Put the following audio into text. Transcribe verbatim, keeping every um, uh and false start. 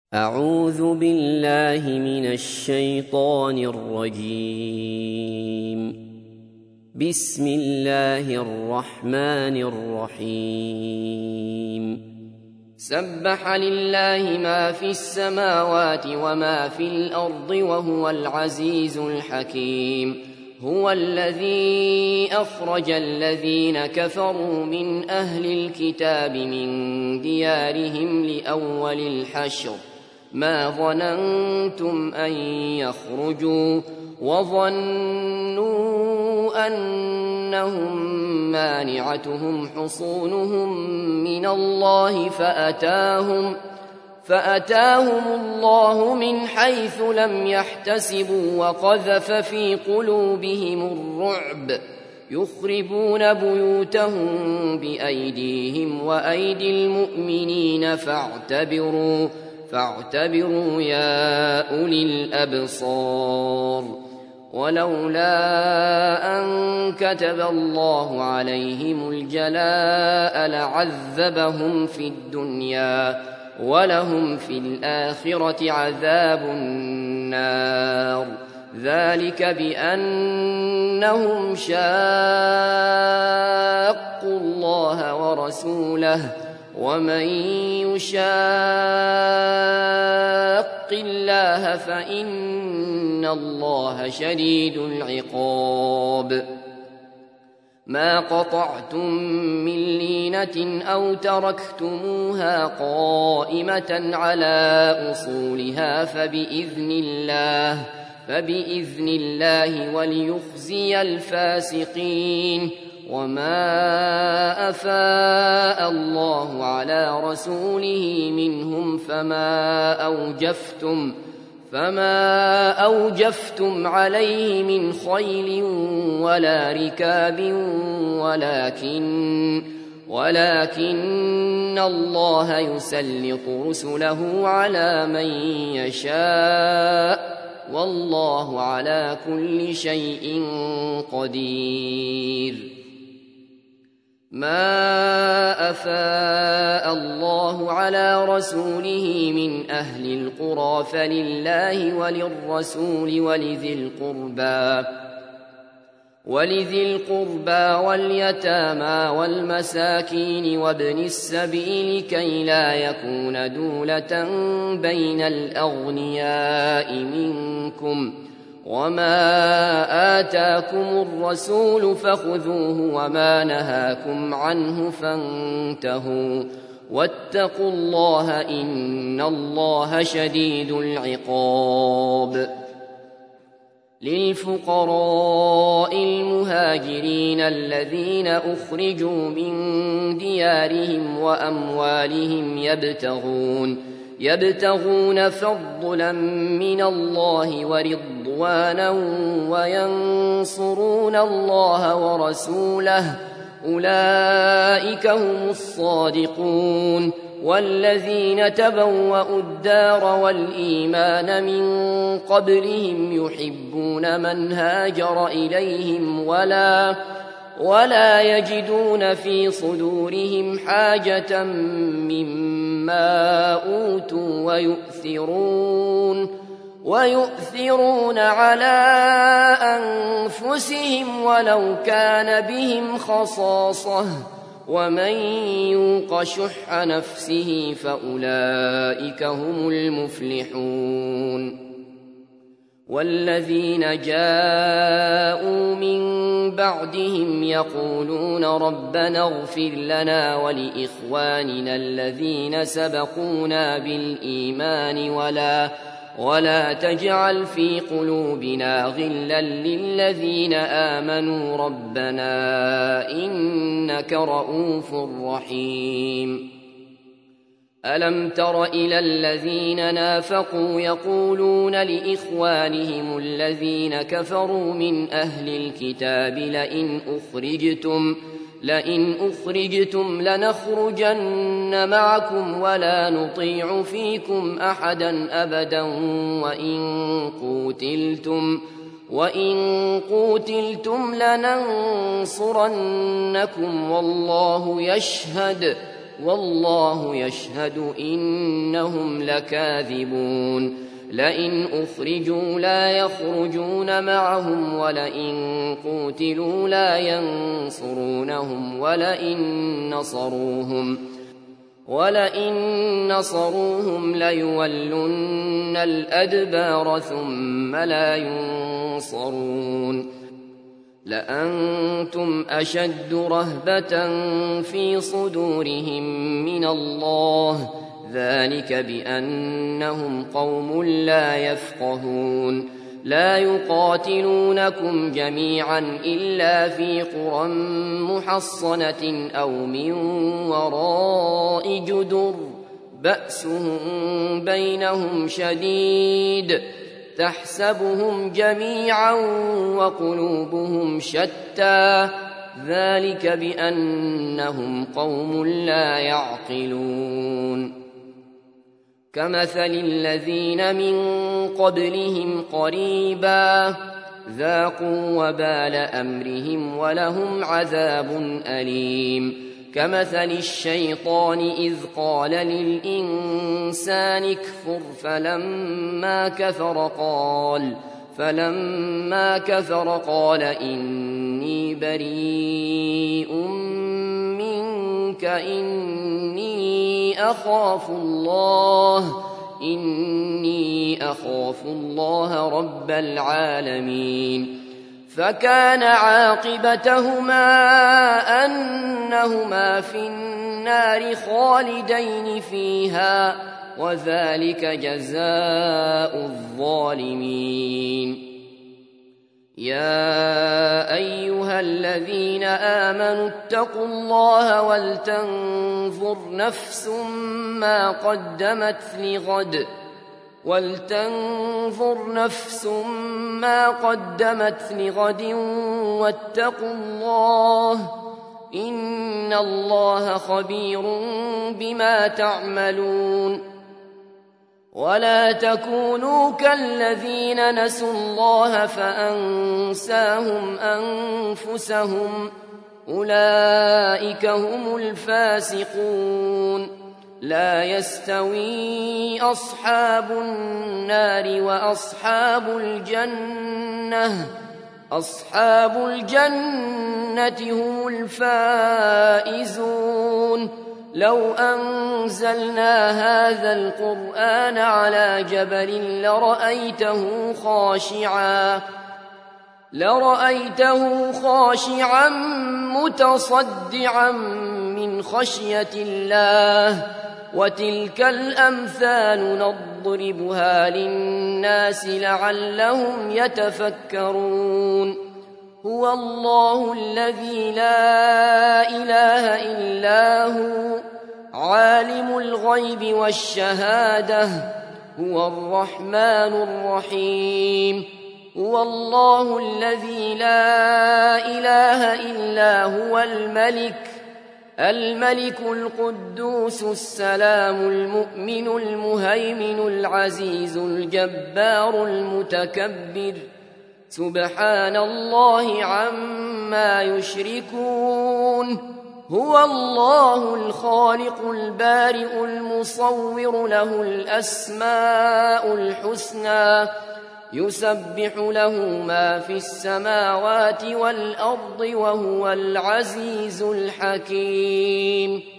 أعوذ بالله من الشيطان الرجيم. بسم الله الرحمن الرحيم. سبح لله ما في السماوات وما في الأرض وهو العزيز الحكيم. هو الذي أخرج الذين كفروا من أهل الكتاب من ديارهم لأول الحشر ما ظننتم أن يخرجوا وظنوا أنهم مانعتهم حصونهم من الله فأتاهم فأتاهم الله من حيث لم يحتسبوا وقذف في قلوبهم الرعب يخربون بيوتهم بأيديهم وأيدي المؤمنين فاعتبروا فاعتبروا يا أولي الأبصار. ولولا أن كتب الله عليهم الجلاء لعذبهم في الدنيا ولهم في الآخرة عذاب النار. ذلك بأنهم شاقوا الله ورسوله ومن يشاق الله فإن الله شديد العقاب. ما قطعتم من لينة أو تركتموها قائمة على أصولها فبإذن الله فبإذن الله وليخزي الفاسقين. وما أفاء الله على رسوله منهم فما أوجفتم فما أوجفتم عليه من خيل ولا ركاب ولكن ولكن الله يسلط رسله على من يشاء والله على كل شيء قدير. ما أفاء الله على رسوله من أهل القرى فلله وللرسول ولذي القربى ولذي القربى واليتامى والمساكين وابن السبيل كي لا يكون دولة بين الأغنياء منكم. وما آتاكم الرسول فخذوه وما نهاكم عنه فانتهوا واتقوا الله إن الله شديد العقاب. للفقراء المهاجرين الذين أخرجوا من ديارهم وأموالهم يبتغون يبتغون فضلا من الله ورضوانا وينصرون الله ورسوله أولئك هم الصادقون. والذين تبوأوا الدار والإيمان من قبلهم يحبون من هاجر إليهم ولا ولا يجدون في صدورهم حاجة مما أوتوا ويؤثرون ويؤثرون على أنفسهم ولو كان بهم خصاصة ومن يوق شح نفسه فأولئك هم المفلحون. والذين جاءوا من بعدهم يقولون ربنا اغفر لنا ولإخواننا الذين سبقونا بالإيمان ولا ولا تجعل في قلوبنا غلا للذين آمنوا ربنا إنك رؤوف رحيم. ألم تر إلى الذين نافقوا يقولون لإخوانهم الذين كفروا من أهل الكتاب لئن أخرجتم لئن أخرجتم لنخرجن معكم ولا نطيع فيكم أحدا أبدا وإن قوتلتم وإن قوتلتم لننصرنكم والله يشهد والله يشهد إنهم لكاذبون لئن أخرجوا لا يخرجون معهم ولئن قوتلوا لا ينصرونهم ولئن نصروهم ولئن نصروهم ليولن الأدبار ثم لا ينصرون لأنتم أشد رهبة في صدورهم من الله ذلك بأنهم قوم لا يفقهون لا يقاتلونكم جميعا إلا في قرى محصنة أو من وراء جدر بأسهم بينهم شديد تحسبهم جميعا وقلوبهم شتى ذلك بأنهم قوم لا يعقلون كمثل الذين من قبلهم قريبا ذاقوا وبال أمرهم ولهم عذاب أليم كمثل الشيطان إذ قال للإنسان اكفر فلما كفر قال فلما كفر قال إني بريء منك إني أخاف الله إني أخاف الله رب العالمين فكان عاقبتهما أنهما في النار خالدين فيها وذلك جزاء الظالمين يا أيها الذين آمنوا اتقوا الله ولتنظر نفس ما قدمت لغد ولتنظر نفس ما قدمت لغد واتقوا الله إن الله خبير بما تعملون ولا تكونوا كالذين نسوا الله فأنساهم أنفسهم أولئك هم الفاسقون لا يستوي أصحاب النار وأصحاب الجنة أصحاب الجنة هم الفائزون لو أنزلنا هذا القرآن على جبل لرأيته خاشعا لرأيته خاشعا متصدعا من خشية الله وتلك الأمثال نضربها للناس لعلهم يتفكرون هو الله الذي لا إله إلا هو عالم الغيب والشهادة هو الرحمن الرحيم هو الله الذي لا إله إلا هو الملك الملك القدوس السلام المؤمن المهيمن العزيز الجبار المتكبر سبحان الله عما يشركون هو الله الخالق البارئ المصور له الأسماء الحسنى يسبح له ما في السماوات والأرض وهو العزيز الحكيم